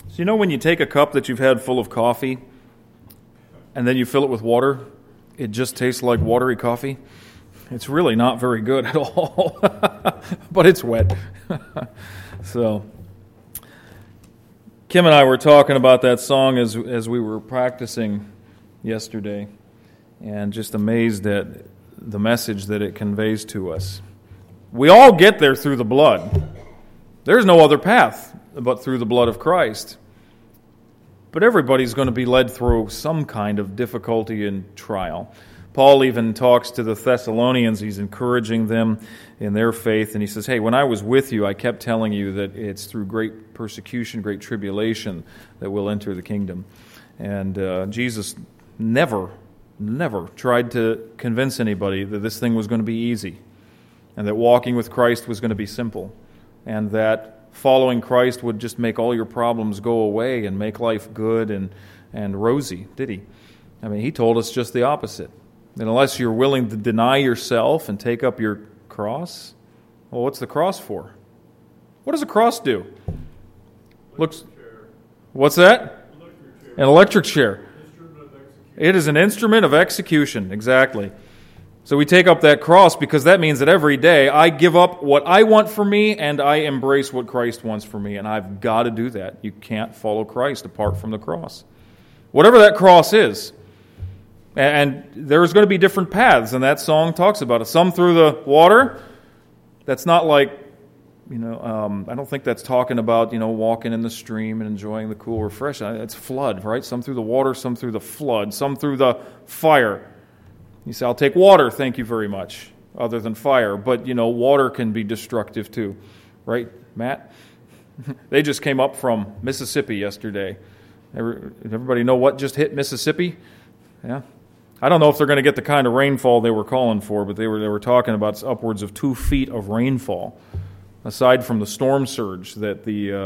So you know when you take a cup that you've had full of coffee and then you fill it with water, it just tastes like watery coffee? It's really not very good at all, but it's wet. So Kim and I were talking about that song as we were practicing yesterday, and just amazed at the message that it conveys to us. We all get there through the blood. There's no other path but through the blood of Christ. But everybody's going to be led through some kind of difficulty and trial. Paul even talks to the Thessalonians. He's encouraging them in their faith, and he says, hey, when I was with you, I kept telling you that it's through great persecution, great tribulation that we'll enter the kingdom. And Jesus never tried to convince anybody that this thing was going to be easy, and that walking with Christ was going to be simple, and that following Christ would just make all your problems go away and make life good and rosy, did he? I mean, he told us just the opposite. That unless you're willing to deny yourself and take up your cross, well, what's the cross for? What does a cross do? Looks. What's that? An electric chair. It is an instrument of execution, exactly. So we take up that cross because that means that every day I give up what I want for me and I embrace what Christ wants for me, and I've got to do that. You can't follow Christ apart from the cross. Whatever that cross is. And there's going to be different paths, and that song talks about it. Some through the water. That's not like, I don't think that's talking about, walking in the stream and enjoying the cool refreshment. It's flood, right? Some through the water, some through the flood, some through the fire. You say, I'll take water, thank you very much, other than fire. But, water can be destructive too. Right, Matt? They just came up from Mississippi yesterday. Everybody know what just hit Mississippi? Yeah. I don't know if they're going to get the kind of rainfall they were calling for, but they were talking about upwards of 2 feet of rainfall, aside from the storm surge that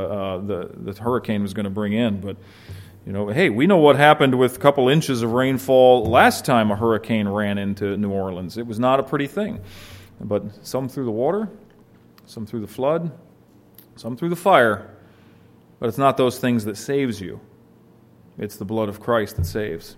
the hurricane was going to bring in. But hey, we know what happened with a couple inches of rainfall last time a hurricane ran into New Orleans. It was not a pretty thing. But some through the water, some through the flood, some through the fire. But it's not those things that saves you. It's the blood of Christ that saves.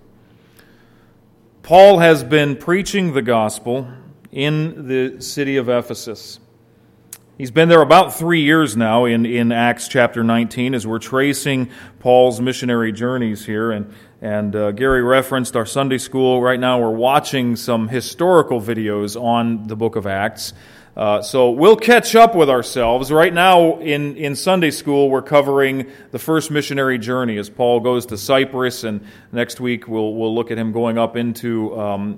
Paul has been preaching the gospel in the city of Ephesus. He's been there about 3 years now in Acts chapter 19 as we're tracing Paul's missionary journeys here. And Gary referenced our Sunday school. Right now we're watching some historical videos on the book of Acts. So we'll catch up with ourselves. Right now in Sunday school we're covering the first missionary journey as Paul goes to Cyprus. And next week we'll look at him going up into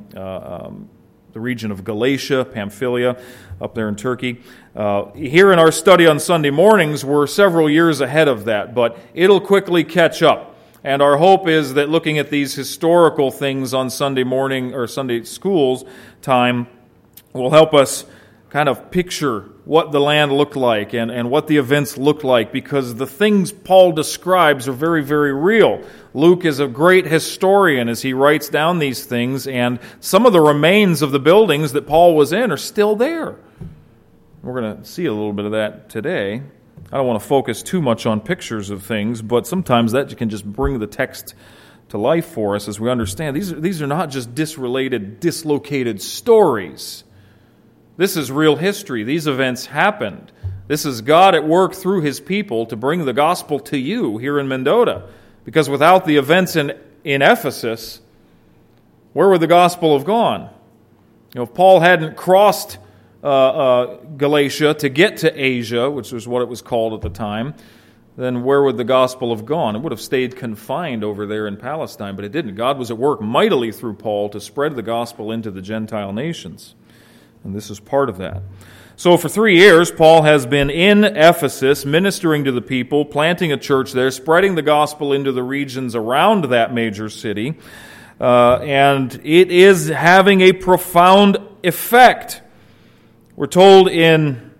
the region of Galatia, Pamphylia, up there in Turkey. Here in our study on Sunday mornings, we're several years ahead of that, but it'll quickly catch up. And our hope is that looking at these historical things on Sunday morning or Sunday school's time will help us kind of picture what the land looked like and what the events looked like, because the things Paul describes are very, very real. Luke is a great historian as he writes down these things, and some of the remains of the buildings that Paul was in are still there. We're going to see a little bit of that today. I don't want to focus too much on pictures of things, but sometimes that can just bring the text to life for us as we understand. These are not just dislocated stories. This is real history. These events happened. This is God at work through His people to bring the gospel to you here in Mendota. Because without the events in Ephesus, where would the gospel have gone? If Paul hadn't crossed Galatia to get to Asia, which was what it was called at the time, then where would the gospel have gone? It would have stayed confined over there in Palestine, but it didn't. God was at work mightily through Paul to spread the gospel into the Gentile nations. And this is part of that. So for 3 years, Paul has been in Ephesus, ministering to the people, planting a church there, spreading the gospel into the regions around that major city. And it is having a profound effect. We're told in...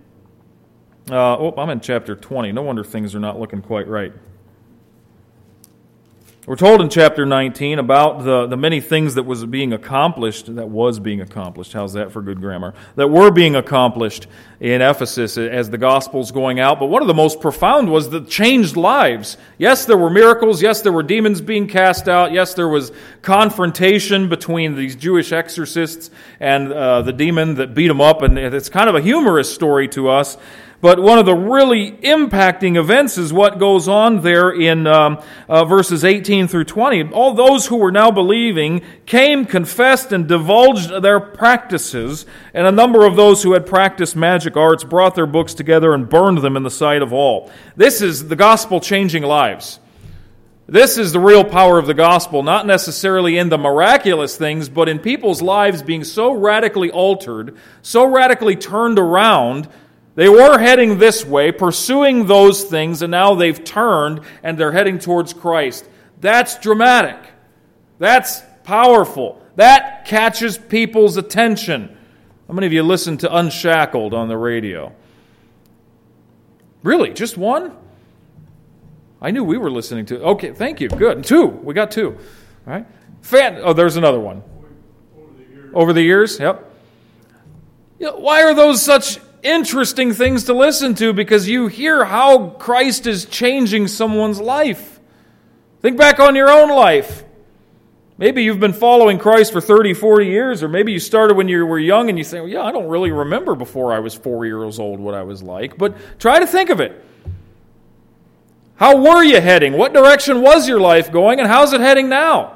I'm in chapter 20. No wonder things are not looking quite right. We're told in chapter 19 about the many things that was being accomplished. How's that for good grammar? That were being accomplished in Ephesus as the gospel's going out. But one of the most profound was the changed lives. Yes, there were miracles. Yes, there were demons being cast out. Yes, there was confrontation between these Jewish exorcists and the demon that beat them up. And it's kind of a humorous story to us. But one of the really impacting events is what goes on there in verses 18 through 20. All those who were now believing came, confessed, and divulged their practices. And a number of those who had practiced magic arts brought their books together and burned them in the sight of all. This is the gospel changing lives. This is the real power of the gospel, not necessarily in the miraculous things, but in people's lives being so radically altered, so radically turned around. They were heading this way, pursuing those things, and now they've turned and they're heading towards Christ. That's dramatic. That's powerful. That catches people's attention. How many of you listen to Unshackled on the radio? Really? Just one? I knew we were listening to. Okay, thank you. Good. Two. We got two. All right. There's another one. Over the years? Yep. Why are those such interesting things to listen to? Because you hear how Christ is changing someone's life. Think back on your own life. Maybe you've been following Christ for 30, 40 years, or maybe you started when you were young and you say, well, yeah, I don't really remember before I was 4 years old what I was like. But try to think of it. How were you heading? What direction was your life going, and how's it heading now?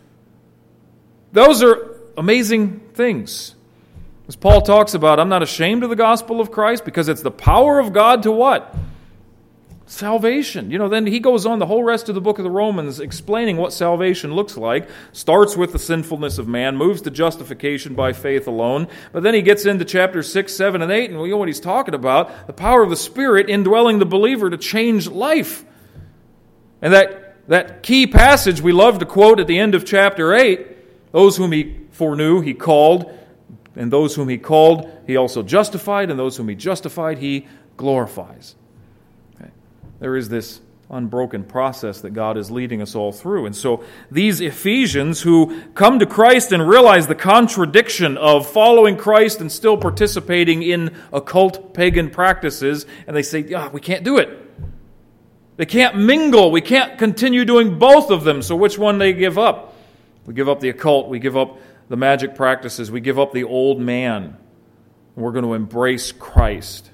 Those are amazing things. As Paul talks about, I'm not ashamed of the gospel of Christ because it's the power of God to what? Salvation. Then he goes on the whole rest of the book of the Romans explaining what salvation looks like. Starts with the sinfulness of man, moves to justification by faith alone. But then he gets into chapters 6, 7, and 8, and we know what he's talking about. The power of the Spirit indwelling the believer to change life. And that key passage we love to quote at the end of chapter 8, those whom he foreknew, he called. And those whom he called, he also justified. And those whom he justified, he glorifies. Okay. There is this unbroken process that God is leading us all through. And so these Ephesians who come to Christ and realize the contradiction of following Christ and still participating in occult pagan practices, and they say, we can't do it. They can't mingle. We can't continue doing both of them. So which one they give up? We give up the occult. We give up the magic practices. We give up the old man, and we're going to embrace Christ.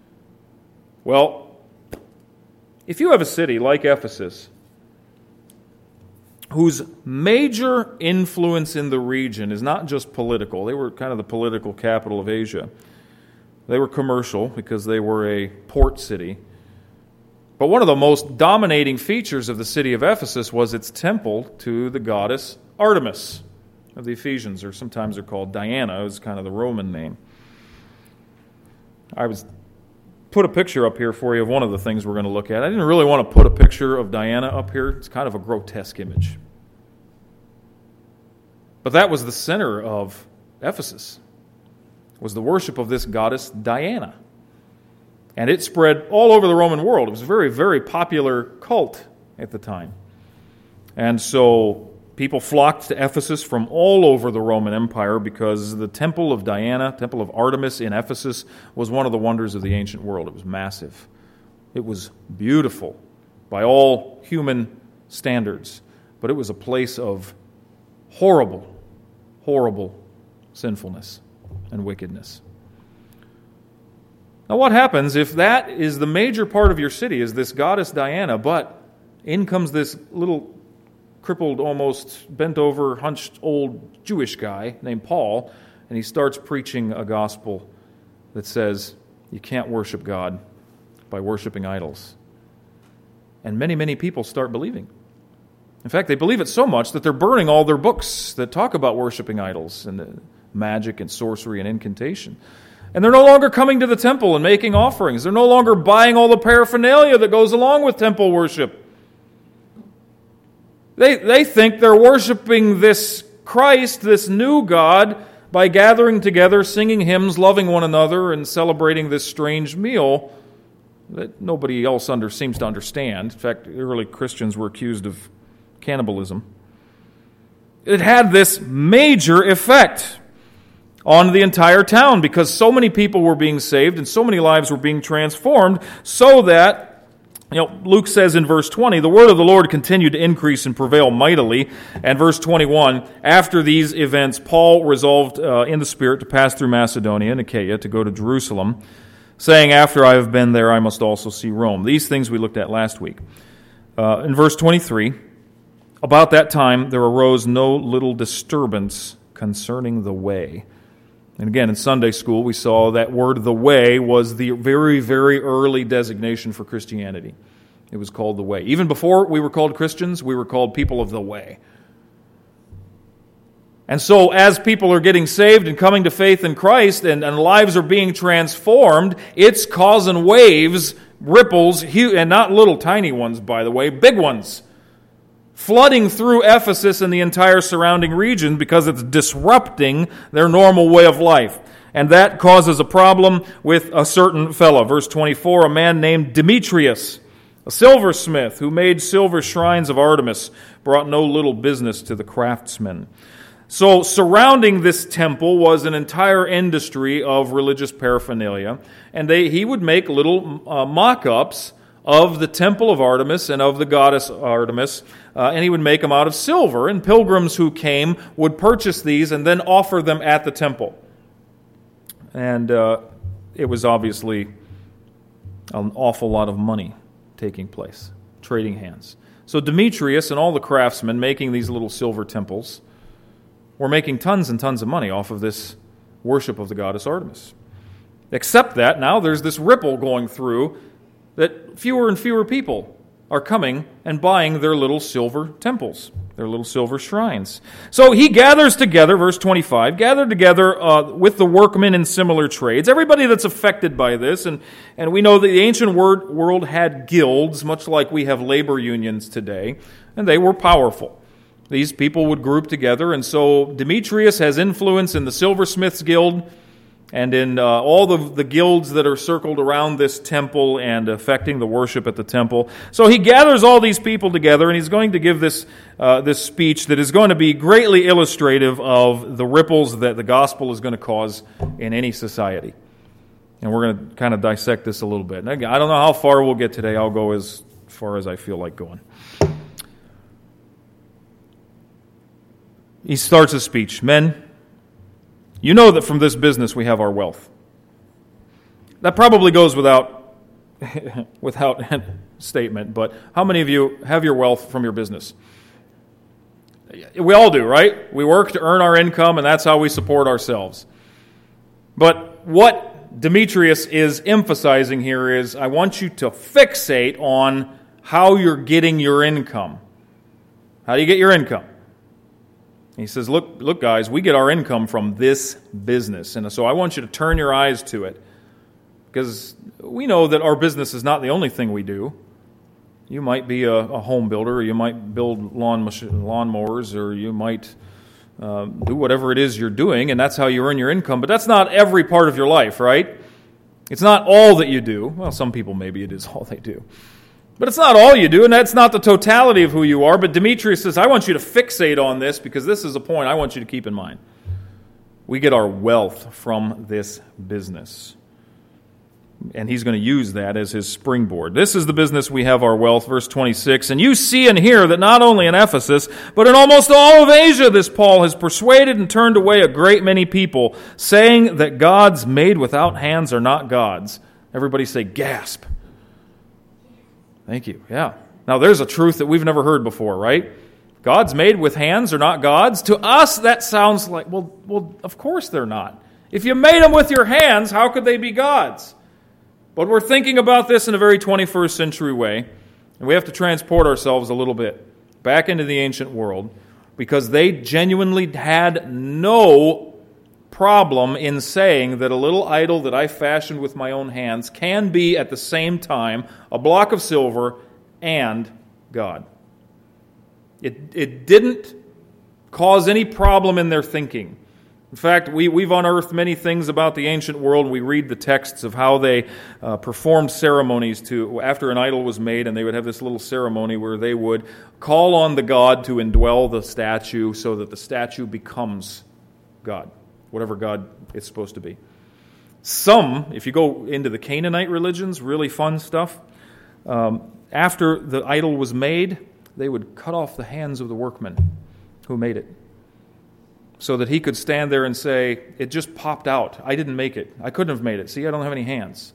Well, if you have a city like Ephesus, whose major influence in the region is not just political, they were kind of the political capital of Asia. They were commercial because they were a port city. But one of the most dominating features of the city of Ephesus was its temple to the goddess Artemis of the Ephesians, or sometimes they're called Diana. It was kind of the Roman name. I put a picture up here for you of one of the things we're going to look at. I didn't really want to put a picture of Diana up here. It's kind of a grotesque image. But that was the center of Ephesus, was the worship of this goddess Diana. And it spread all over the Roman world. It was a very, very popular cult at the time. And so people flocked to Ephesus from all over the Roman Empire because the temple of Diana, temple of Artemis in Ephesus, was one of the wonders of the ancient world. It was massive. It was beautiful by all human standards. But it was a place of horrible, horrible sinfulness and wickedness. Now what happens if that is the major part of your city, is this goddess Diana, but in comes this little crippled, almost bent over, hunched old Jewish guy named Paul, and he starts preaching a gospel that says you can't worship God by worshiping idols. And many, many people start believing. In fact, they believe it so much that they're burning all their books that talk about worshiping idols and magic and sorcery and incantation. And they're no longer coming to the temple and making offerings. They're no longer buying all the paraphernalia that goes along with temple worship. They think they're worshiping this Christ, this new God, by gathering together, singing hymns, loving one another, and celebrating this strange meal that nobody else seems to understand. In fact, early Christians were accused of cannibalism. It had this major effect on the entire town because so many people were being saved and so many lives were being transformed so that, Luke says in verse 20, the word of the Lord continued to increase and prevail mightily. And verse 21, after these events, Paul resolved in the Spirit to pass through Macedonia and Achaia to go to Jerusalem, saying, after I have been there, I must also see Rome. These things we looked at last week. In verse 23, about that time there arose no little disturbance concerning the way. And again, in Sunday school, we saw that word, the way, was the very, very early designation for Christianity. It was called the way. Even before we were called Christians, we were called people of the way. And so as people are getting saved and coming to faith in Christ and lives are being transformed, it's causing waves, ripples, huge, and not little tiny ones, by the way, big ones, flooding through Ephesus and the entire surrounding region because it's disrupting their normal way of life. And that causes a problem with a certain fellow. Verse 24, a man named Demetrius, a silversmith who made silver shrines of Artemis, brought no little business to the craftsmen. So surrounding this temple was an entire industry of religious paraphernalia, and he would make little mock-ups of the temple of Artemis and of the goddess Artemis, and he would make them out of silver, and pilgrims who came would purchase these and then offer them at the temple. And it was obviously an awful lot of money taking place, trading hands. So Demetrius and all the craftsmen making these little silver temples were making tons and tons of money off of this worship of the goddess Artemis. Except that now there's this ripple going through that fewer and fewer people are coming and buying their little silver temples, their little silver shrines. So he gathers together, verse 25, gathered together with the workmen in similar trades, everybody that's affected by this, and we know that the ancient world had guilds, much like we have labor unions today, and they were powerful. These people would group together, and so Demetrius has influence in the silversmiths guild, and in all the guilds that are circled around this temple and affecting the worship at the temple. So he gathers all these people together, and he's going to give this speech that is going to be greatly illustrative of the ripples that the gospel is going to cause in any society. And we're going to kind of dissect this a little bit. And again, I don't know how far we'll get today. I'll go as far as I feel like going. He starts his speech. Men, you know that from this business we have our wealth. That probably goes without statement, but how many of you have your wealth from your business? We all do, right? We work to earn our income, and that's how we support ourselves. But what Demetrius is emphasizing here is, I want you to fixate on how you're getting your income. How do you get your income? He says, look, guys, we get our income from this business. And so I want you to turn your eyes to it. Because we know that our business is not the only thing we do. You might be a home builder, or you might build lawnmowers, or you might do whatever it is you're doing, and that's how you earn your income. But that's not every part of your life, right? It's not all that you do. Well, some people, maybe it is all they do. But it's not all you do, and that's not the totality of who you are. But Demetrius says, I want you to fixate on this because this is a point I want you to keep in mind. We get our wealth from this business. And he's going to use that as his springboard. This is the business we have our wealth, verse 26. And you see and hear that not only in Ephesus, but in almost all of Asia, this Paul has persuaded and turned away a great many people, saying that gods made without hands are not gods. Everybody say, gasp. Thank you. Yeah. Now there's a truth that we've never heard before, right? Gods made with hands are not gods. To us, that sounds like, well, of course they're not. If you made them with your hands, how could they be gods? But we're thinking about this in a very 21st century way, and we have to transport ourselves a little bit back into the ancient world, because they genuinely had no problem in saying that a little idol that I fashioned with my own hands can be at the same time a block of silver and God. It didn't cause any problem in their thinking. In fact, we've unearthed many things about the ancient world. We read the texts of how they performed ceremonies after an idol was made, and they would have this little ceremony where they would call on the god to indwell the statue so that the statue becomes God, whatever God it's supposed to be. Some, if you go into the Canaanite religions, really fun stuff, after the idol was made, they would cut off the hands of the workman who made it, so that he could stand there and say, it just popped out. I didn't make it. I couldn't have made it. See, I don't have any hands.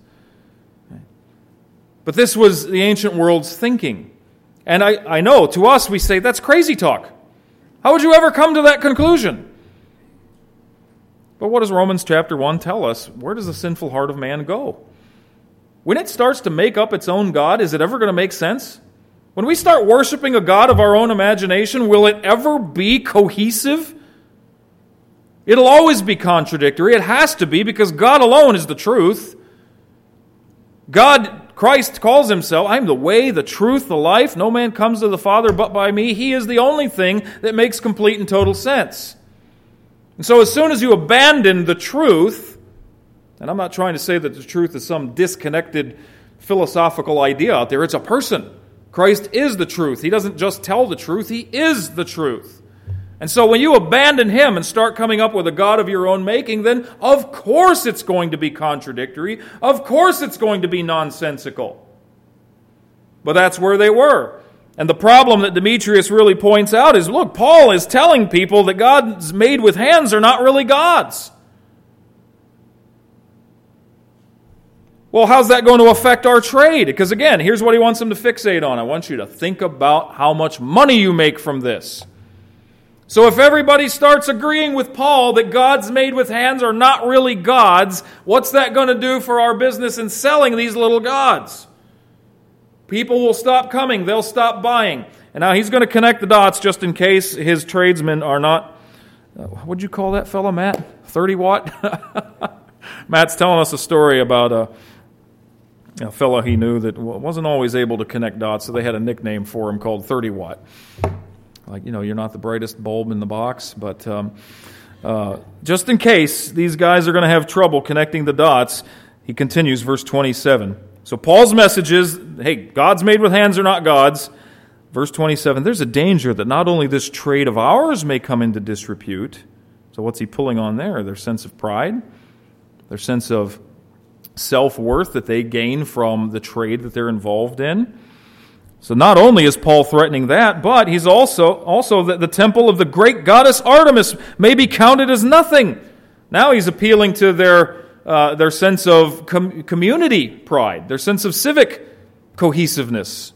But this was the ancient world's thinking. And I know, to us, we say, that's crazy talk. How would you ever come to that conclusion? But what does Romans chapter 1 tell us? Where does the sinful heart of man go? When it starts to make up its own God, is it ever going to make sense? When we start worshiping a God of our own imagination, will it ever be cohesive? It'll always be contradictory. It has to be, because God alone is the truth. Christ calls himself, I am the way, the truth, the life. No man comes to the Father but by me. He is the only thing that makes complete and total sense. And so as soon as you abandon the truth, and I'm not trying to say that the truth is some disconnected philosophical idea out there. It's a person. Christ is the truth. He doesn't just tell the truth. He is the truth. And so when you abandon him and start coming up with a God of your own making, then of course it's going to be contradictory. Of course it's going to be nonsensical. But that's where they were. And the problem that Demetrius really points out is, look, Paul is telling people that gods made with hands are not really gods. Well, how's that going to affect our trade? Because again, here's what he wants them to fixate on. I want you to think about how much money you make from this. So if everybody starts agreeing with Paul that gods made with hands are not really gods, what's that going to do for our business in selling these little gods? People will stop coming. They'll stop buying. And now he's going to connect the dots just in case his tradesmen are not, what'd you call that fellow, Matt? 30 watt? Matt's telling us a story about a fellow he knew that wasn't always able to connect dots, so they had a nickname for him called 30 watt. Like, you're not the brightest bulb in the box, but just in case these guys are going to have trouble connecting the dots, he continues, verse 27. So Paul's message is, hey, gods made with hands are not gods. Verse 27, there's a danger that not only this trade of ours may come into disrepute. So what's he pulling on there? Their sense of pride, their sense of self-worth that they gain from the trade that they're involved in. So not only is Paul threatening that, but he's also that the temple of the great goddess Artemis may be counted as nothing. Now he's appealing to their sense of community pride, their sense of civic cohesiveness,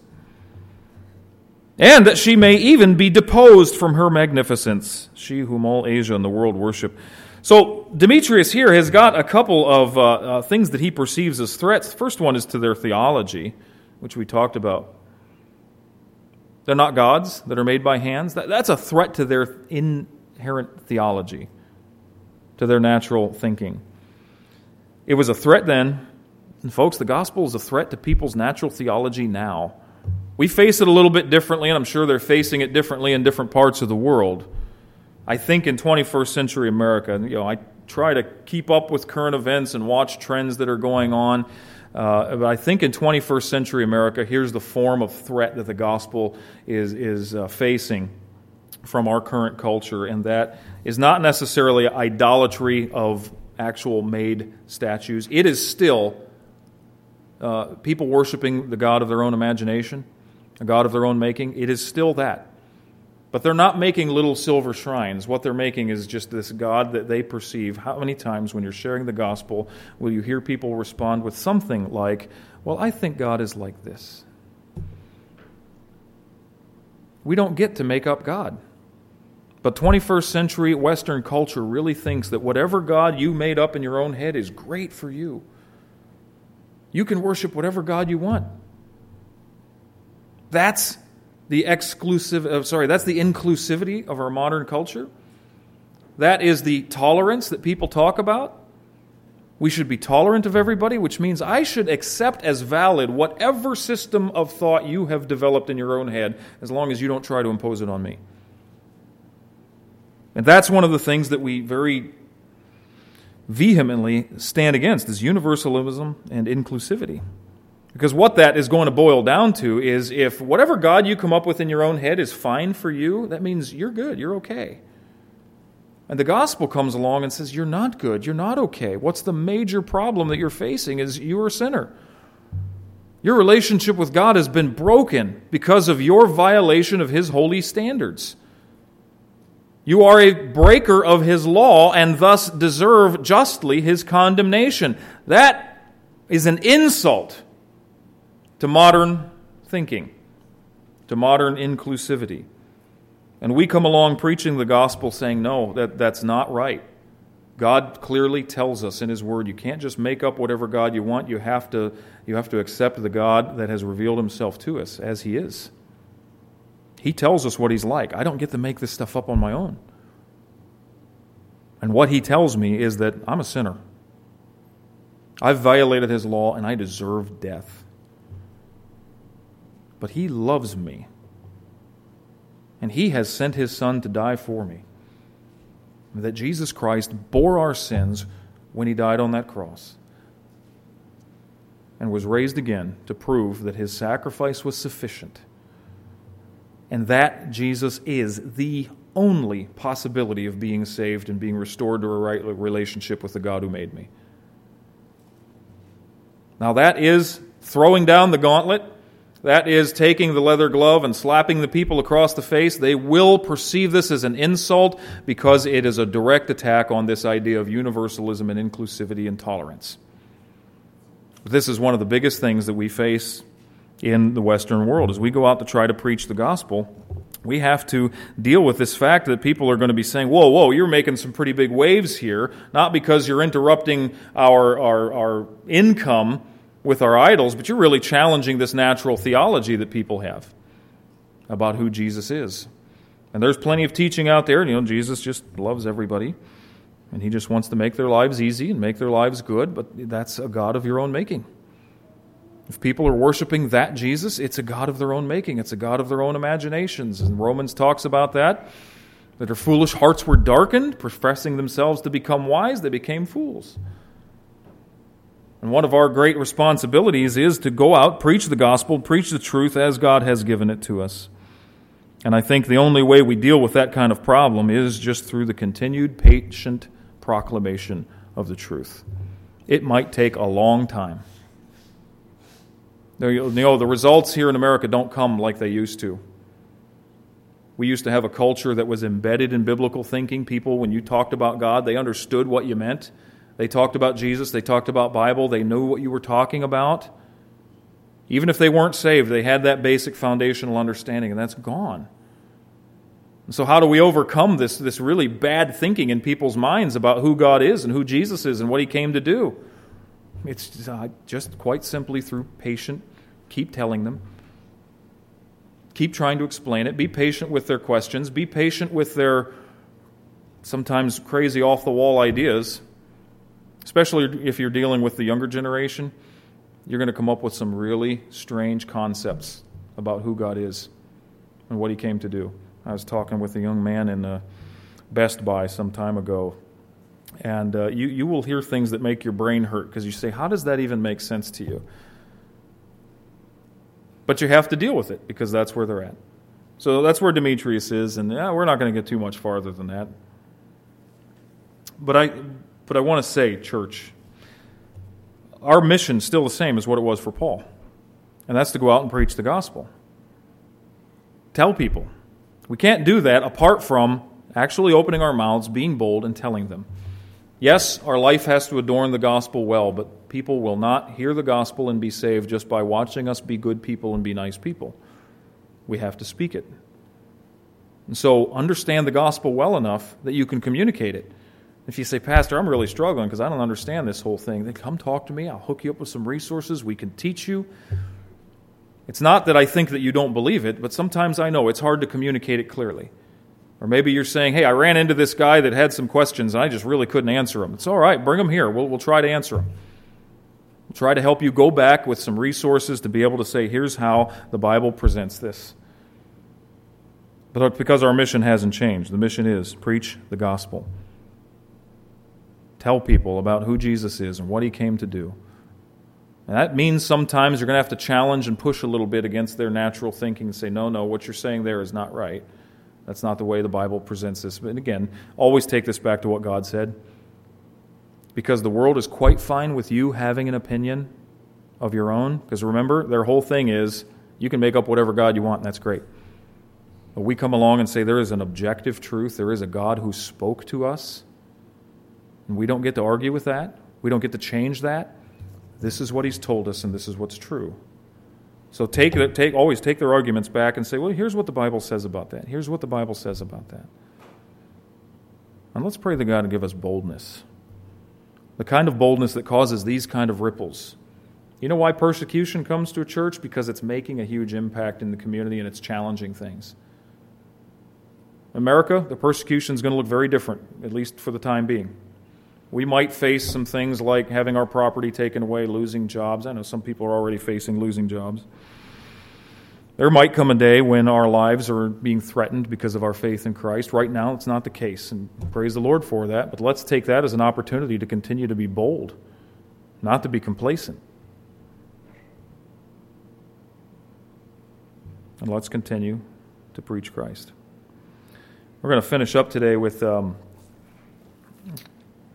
and that she may even be deposed from her magnificence, she whom all Asia and the world worship. So Demetrius here has got a couple of things that he perceives as threats. The first one is to their theology, which we talked about. They're not gods that are made by hands. That's a threat to their inherent theology, to their natural thinking. It was a threat then. And folks, the gospel is a threat to people's natural theology now. We face it a little bit differently, and I'm sure they're facing it differently in different parts of the world. I think in 21st century America, I try to keep up with current events and watch trends that are going on. But I think in 21st century America, here's the form of threat that the gospel is facing from our current culture, and that is not necessarily idolatry of actual made statues. It is still people worshiping the god of their own imagination, a god of their own making. It is still that. But they're not making little silver shrines. What they're making is just this God that they perceive. How many times when you're sharing the gospel will you hear people respond with something like, well, I think God is like this. We don't get to make up God. But 21st century Western culture really thinks that whatever God you made up in your own head is great for you. You can worship whatever God you want. That's the inclusivity of our modern culture. That is the tolerance that people talk about. We should be tolerant of everybody, which means I should accept as valid whatever system of thought you have developed in your own head, as long as you don't try to impose it on me. And that's one of the things that we very vehemently stand against is universalism and inclusivity. Because what that is going to boil down to is if whatever God you come up with in your own head is fine for you, that means you're good, you're okay. And the gospel comes along and says, you're not good, you're not okay. What's the major problem that you're facing is you're a sinner. Your relationship with God has been broken because of your violation of His holy standards. You are a breaker of His law and thus deserve justly His condemnation. That is an insult to modern thinking, to modern inclusivity. And we come along preaching the gospel saying, no, that's not right. God clearly tells us in His Word, you can't just make up whatever God you want. You have to accept the God that has revealed Himself to us as He is. He tells us what He's like. I don't get to make this stuff up on my own. And what He tells me is that I'm a sinner. I've violated His law and I deserve death. But He loves me. And He has sent His Son to die for me. That Jesus Christ bore our sins when He died on that cross and was raised again to prove that His sacrifice was sufficient, and that Jesus is the only possibility of being saved and being restored to a right relationship with the God who made me. Now that is throwing down the gauntlet. That is taking the leather glove and slapping the people across the face. They will perceive this as an insult because it is a direct attack on this idea of universalism and inclusivity and tolerance. This is one of the biggest things that we face in the Western world. As we go out to try to preach the gospel, we have to deal with this fact that people are going to be saying, whoa, you're making some pretty big waves here, not because you're interrupting our income with our idols, but you're really challenging this natural theology that people have about who Jesus is. And there's plenty of teaching out there. Jesus just loves everybody, and He just wants to make their lives easy and make their lives good, but that's a God of your own making. If people are worshiping that Jesus, it's a God of their own making. It's a God of their own imaginations. And Romans talks about that their foolish hearts were darkened, professing themselves to become wise, they became fools. And one of our great responsibilities is to go out, preach the gospel, preach the truth as God has given it to us. And I think the only way we deal with that kind of problem is just through the continued patient proclamation of the truth. It might take a long time. The results here in America don't come like they used to. We used to have a culture that was embedded in biblical thinking. People, when you talked about God, they understood what you meant. They talked about Jesus, they talked about Bible, they knew what you were talking about. Even if they weren't saved, they had that basic foundational understanding, and that's gone. And so how do we overcome this really bad thinking in people's minds about who God is and who Jesus is and what He came to do? It's just quite simply through patient, keep telling them, keep trying to explain it, be patient with their questions, be patient with their sometimes crazy off-the-wall ideas. Especially if you're dealing with the younger generation, you're going to come up with some really strange concepts about who God is and what He came to do. I was talking with a young man in Best Buy some time ago, and you will hear things that make your brain hurt because you say, how does that even make sense to you? But you have to deal with it because that's where they're at. So that's where Demetrius is, and we're not going to get too much farther than that. But I want to say, church, our mission is still the same as what it was for Paul. And that's to go out and preach the gospel. Tell people. We can't do that apart from actually opening our mouths, being bold, and telling them. Yes, our life has to adorn the gospel well, but people will not hear the gospel and be saved just by watching us be good people and be nice people. We have to speak it. And so understand the gospel well enough that you can communicate it. If you say, Pastor, I'm really struggling because I don't understand this whole thing, then come talk to me. I'll hook you up with some resources. We can teach you. It's not that I think that you don't believe it, but sometimes I know it's hard to communicate it clearly. Or maybe you're saying, hey, I ran into this guy that had some questions and I just really couldn't answer them. It's all right, bring them here. We'll try to answer them. We'll try to help you go back with some resources to be able to say, here's how the Bible presents this. But because our mission hasn't changed, the mission is preach the gospel. tell people about who Jesus is and what he came to do. And that means sometimes you're going to have to challenge and push a little bit against their natural thinking and say, no, what you're saying there is not right. That's not the way the Bible presents this. But again, always take this back to what God said. Because the world is quite fine with you having an opinion of your own. Because remember, their whole thing is, you can make up whatever God you want, and that's great. But we come along and say there is an objective truth. There is a God who spoke to us. And we don't get to argue with that. We don't get to change that. This is what he's told us, and this is what's true. So always take their arguments back and say, well, here's what the Bible says about that. Here's what the Bible says about that. And let's pray that God will give us boldness. The kind of boldness that causes these kind of ripples. You know why persecution comes to a church? Because it's making a huge impact in the community and it's challenging things. America, the persecution is going to look very different, at least for the time being. We might face some things like having our property taken away, losing jobs. I know some people are already facing losing jobs. There might come a day when our lives are being threatened because of our faith in Christ. Right now, it's not the case, and praise the Lord for that. But let's take that as an opportunity to continue to be bold, not to be complacent. And let's continue to preach Christ. We're going to finish up today with